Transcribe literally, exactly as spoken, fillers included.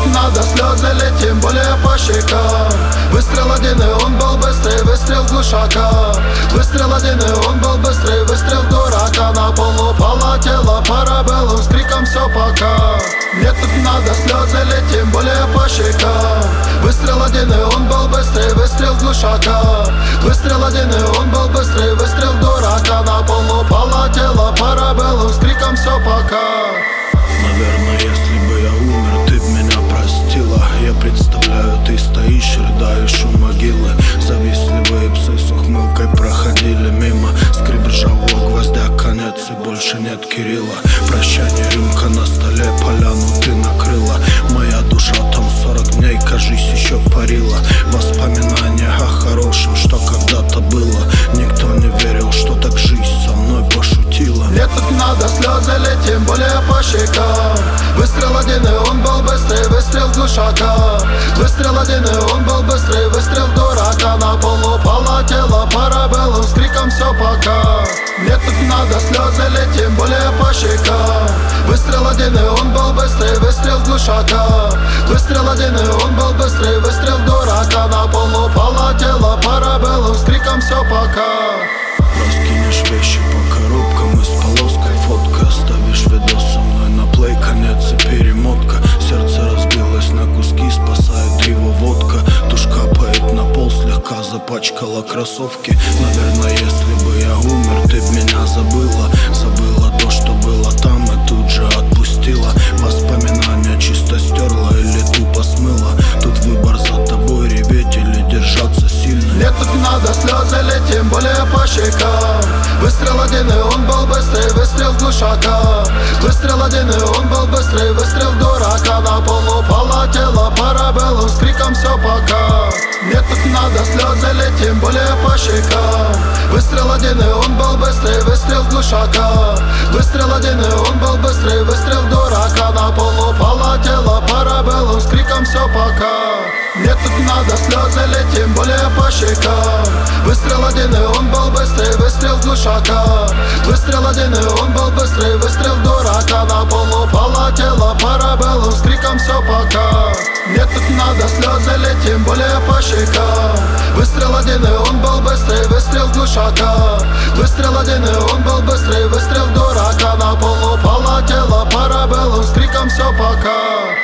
надо, слезы лить, тем более по щекам. Выстрел один, и он был быстрый, выстрел с глушака. Выстрел один, и он был быстрый, выстрел в дурака. На полу упало тело, парабеллум, с криком все пока. Мне тут надо, слезы лить, тем более по щекам. Выстрел один, и он был быстрый, выстрел с глушака. Выстрел один, и он был быстрый, выстрел в дурака. На полу упало тело, парабеллум, с криком все пока. Наверное, если бы я умер, ты б меня простила. Я представляю, ты стоишь, рыдаешь у могилы. Завистливые псы с ухмылкой проходили мимо. Скрип ржавого гвоздя, конец, и больше нет Кирилла. Прощание, рюмка на столе, поляну ты накрыла. Моя душа там сорок дней, кажись, еще парила. Воспоминания о хорошем, что когда-то было. Никто не верил, что так жизнь со мной пошутила. Мне тут надо, слезы лить, тем более по щекам. Выстрел один, и он был быстрый, выстрел с глушака. Выстрел один, и он был быстрый, выстрел в дурака. На полу упало тело, парабеллум, с криком все пока. Мне тут надо, слезы лить, тем более по щекам. Выстрел один, и он был быстрый, выстрел с глушака. Выстрел один, и он был быстрый, выстрел в дурака. На полу упало тело, парабеллум, с криком все пока. Раскинешь вещи по коробкам и с полоской фотка. Оставишь видос со мной на плей, конец и перемотка. Сердце разбилось на куски, спасает его водка. Тушь капает на пол, слегка запачкала кроссовки. Наверное, если бы я умер, ты б меня забыла. Забыла то, что было там, и тут же отпустила. Воспоминания чисто стерла или тупо смыла. Тут выбор за тобой, реветь или держаться сильно. Мне тут надо, слезы лить, тем более по щекам. Выстрел один, и он был быстрый, выстрел с глушака. Выстрел один, и он был быстрый, выстрел в дурака. На полу упало тело, парабеллум, с криком все пока. Мне тут надо, слезы лить, тем более по щекам. Выстрел один, и он был быстрый, выстрел с глушака. Выстрел один, и он был быстрый, выстрел в дурака. На полу упало тело, парабеллум, с криком все пока. Мне тут надо, слезы лить, тем более по щекам. Выстрел один, и он был быстрый, выстрел с глушака. Выстрел один, и он был быстрый, выстрел в дурака. На полу упало тело, парабеллум, с криком все пока. Мне тут надо, слезы лить, тем более по щекам. Выстрел один, и он был быстрый, выстрел с глушака. Выстрел один, и он был быстрый, выстрел в дурака. На полу упало тело, парабеллум, с криком все пока.